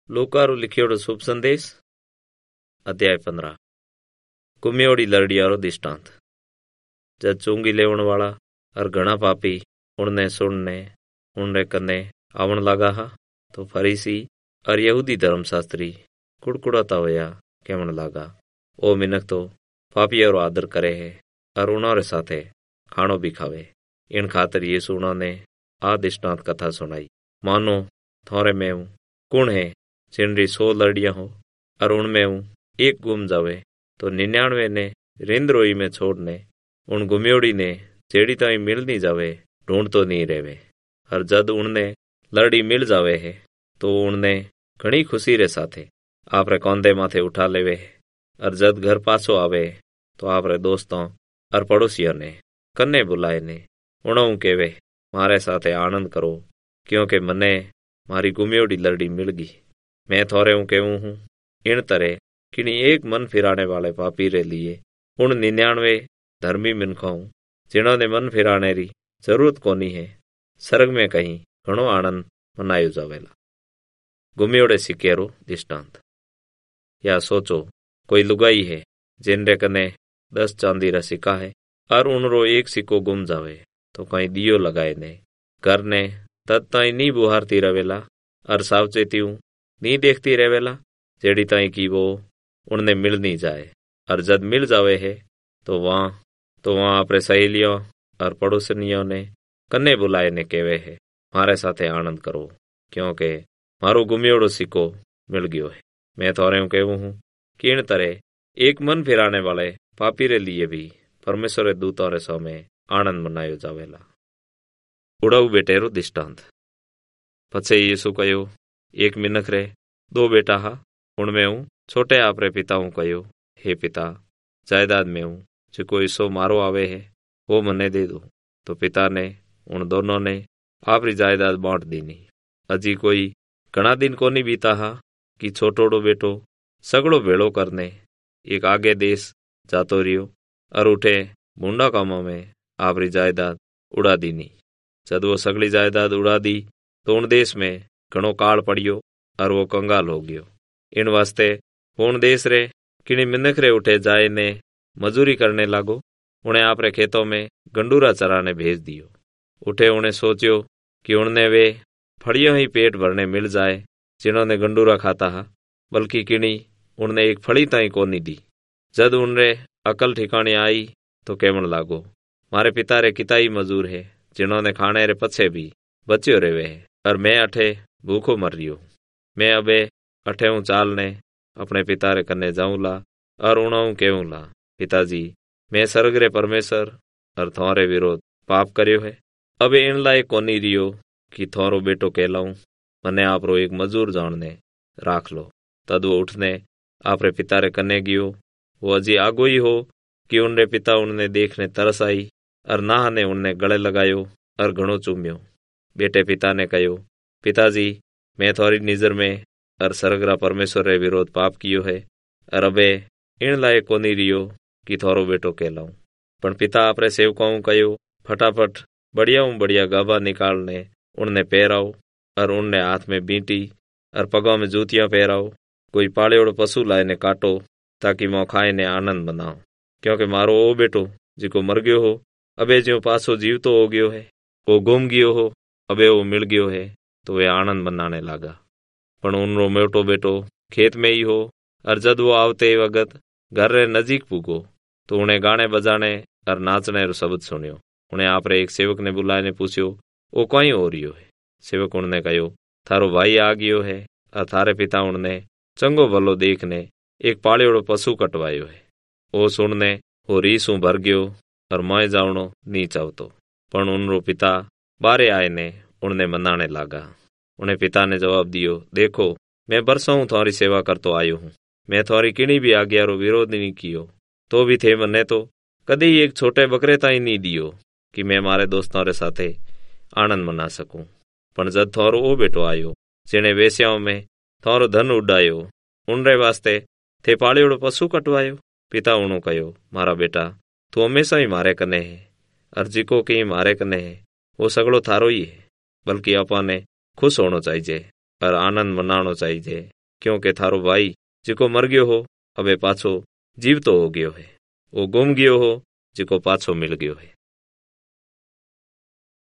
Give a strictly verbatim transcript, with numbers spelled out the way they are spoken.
लूकारू लिखियोड़ो शुभ संदेश अध्याय पंद्रह। गुमियोड़ी लड़ियारो दृष्टांत। जब चूंगी लेवण वाला और घना पापी उनने सुनने उनरे कन्ने आवण लगा हा तो फरीसी और यहूदी धर्मशास्त्री कुड़कुड़ाता होया कहण लगा, ओ मिनक तो पापियों रो आदर करे है और उन्होंने साथे खाणो भी खावे। इन खातर यीशु उन्होंने आ दृष्टांत कथा सुनाई। मानो थोरे में हूँ कुण है जिनरी सौ लड़ियां हो और उनमें हूँ एक गुम जावे तो निन्यानवे ने रिंद रोई में छोड़ने उन गुमियोड़ी ने जेड़ी ताई मिल नहीं जावे ढूंढ तो नहीं रेवे। और जद उनने लड़ी मिल जावे है तो उनने घणी खुशी रे साथे आपरे कौंधे माथे उठा लेवे है। और जद घर पाछो आवे तो आपरे दोस्तों और पड़ोसियों ने कन्ने बुलाए ने उणों केवे, मारे साथे आनंद करो क्योंकि मने मारी गुमियोड़ी लड़ी मिल गई। मैं थोरे हूँ केवूँ हूँ इन तरह किनी एक मन फिराने वाले पापी रे लिए उन निन्यानवे धर्मी मिनखों जिन्होंने मन फिराने री जरूरत कोनी है सर्ग में कहीं घणो आनंद मनायो जावेला। गुमियोड़े सिक्केरो दृष्टांत। या सोचो कोई लुगाई है जिनरे कने दस चांदी रा सिक्का है और उनरो एक सिक्को गुम जावे तो कहीं दियो लगाए ने घर ने तद ताई नी बुहारती रवेला और सावचेती नी देखती रहेवेला जेड़ी ताई की वो उनने मिल नहीं जाए। और जब मिल जावे है तो वहाँ तो वहाँ अपने सहेलियों और पड़ोसनियों ने कन्ने बुलाए ने केवे है, मारे साथे आनंद करो क्योंकि मारो गुमियोड़ो सिक्को मिल गयो है। मैं थोरे केवू हूँ कि इन तरह एक मन फिराने वाले पापी रे लिए भी परमेश्वर रे दूतों रे सामने आनंद मनायो जावेला। उड़ाऊ बेटेरो दृष्टांत। पछे यीशु कहो, एक मिनख रे दो बेटा हा उनमें हूँ छोटे आपरे पिता हूँ कहो, हे पिता जायदाद में हूँ जो कोई सो मारो आवे है वो मने दे दो। तो पिता ने उन दोनों ने आपरी जायदाद बांट दीनी। अजी कोई घना दिन कोनी बीता हा कि छोटोड़ो बेटो सगड़ो भेड़ो करने एक आगे देश जातो रियो और उठे मुंडा कामों में आपरी जायदाद उड़ा दीनी। जद वो सगली जायदाद उड़ा दी तो उन देश में घणो काल पड़ियो और वो कंगाल हो गयो। इन वास्ते उन देश रे किणी मिनख रे उठे जाए ने मजूरी करने लागो। उन्हें आपरे खेतों में गंडूरा चराने भेज दियो। उठे उन्हें सोचियो कि उनने वे फड़ियों ही पेट भरने मिल जाए जिन्होंने गंडूरा खाता हा, बल्कि किणी उनने एक फड़ी ताई कोनी दी। जद उनरे अकल ठिकाने आई तो कहण लागो, मारे पिता रे किताई मजूर है जिन्होंने खाने रे पछे भी बच्यो रेवे है और मैं अठे भूखो मर रियो। मैं अबे अठे हूँ चाल ने अपने पिता रे कन्ने जाऊँला और उणाऊ कहूँला, पिताजी मैं स्वर्ग रे परमेश्वर और थोरे विरोध पाप कर्यो है। अबे इन लायक कोनी रियो कि थोरो बेटो कहलाऊं, मने आपरो एक मजूर जाणने राख लो। तद वो उठने आपरे पिता रे कन्ने गियो। वो अजी आगो ही हो कि उनरे पिता उनने देखने तरस आई और नाह ने उनने गले लगायो और घणो चूम्यो। बेटे पिता ने कहो, पिताजी मैं थोड़ी निजर में और सरगरा परमेश्वर रे विरोध पाप कियो है और अबे इन लायक कोनी रियो कि थोरो बेटो कहलाऊं। पण पिता आपरे सेवकों कहो, फटाफट बढ़िया हूँ बढ़िया गाबा निकालने उनने पहराओ और उनने हाथ में बींटी और पगों में जूतियां पहराओ। कोई पाड़ेड़ो पशु लाए ने काटो ताकि मों खाए ने आनंद मनाओ। क्योंकि मारो ओ बेटो जिको मर गयो हो अबे ज्यो पासो जीवतो हो गयो है, वो गुम गयो हो अबे वो मिल गयो है तो वे आनंद मनाने लागा। पण उनरो मोटो बेटो खेत में ही हो और जद वो आवते वगत घर रे नजीक पुगो तो उन्हें गाने बजाने और नाचने रो शब्द सुनियो। उन्हें आपरे एक सेवक ने बुलाने पूछ्यो, वो कहीं हो रियो है। सेवक उनने कहो, थारो भाई आ गयो है और थारे पिता उनने चंगो भलो देखने एक पाड़ेड़ो पशु कटवायो है। वो सुनने वो रीसू भर गयो और मैं जावणो नी चाहतो। पण उनरो पिता बारे आए ने उनने मनाने लागा। उन्हें पिता ने जवाब दियो, देखो मैं बरसों थोड़ी सेवा करतो आयो हूँ, मैं थोड़ी किणी भी आज्ञा रो विरोध नहीं कियो, तो भी थे मन्ने तो कदी एक छोटे बकरे ताई नहीं दियो कि मैं मारे दोस्तों रे साथे आनंद मना सकूं। पण जद थोरो ओ बेटो आयो जेने वेश्याओं में थोरो धन उडायो उनरे वास्ते थे पाड़ेड़ो पशु कटवायो। पिता उणो कहो, मारा बेटा तू हमेशा ही मारे कने है और जिको की मारे कने है वो सगड़ो थारो ही है, बल्कि अपने खुश होना चाहिए और आनंद मनानो चाहिए क्योंकि थारो भाई जिको मर गयो हो अबे पाछो जीवतो हो गयो है, वो गुम गयो हो जिको पाछो मिल गयो है।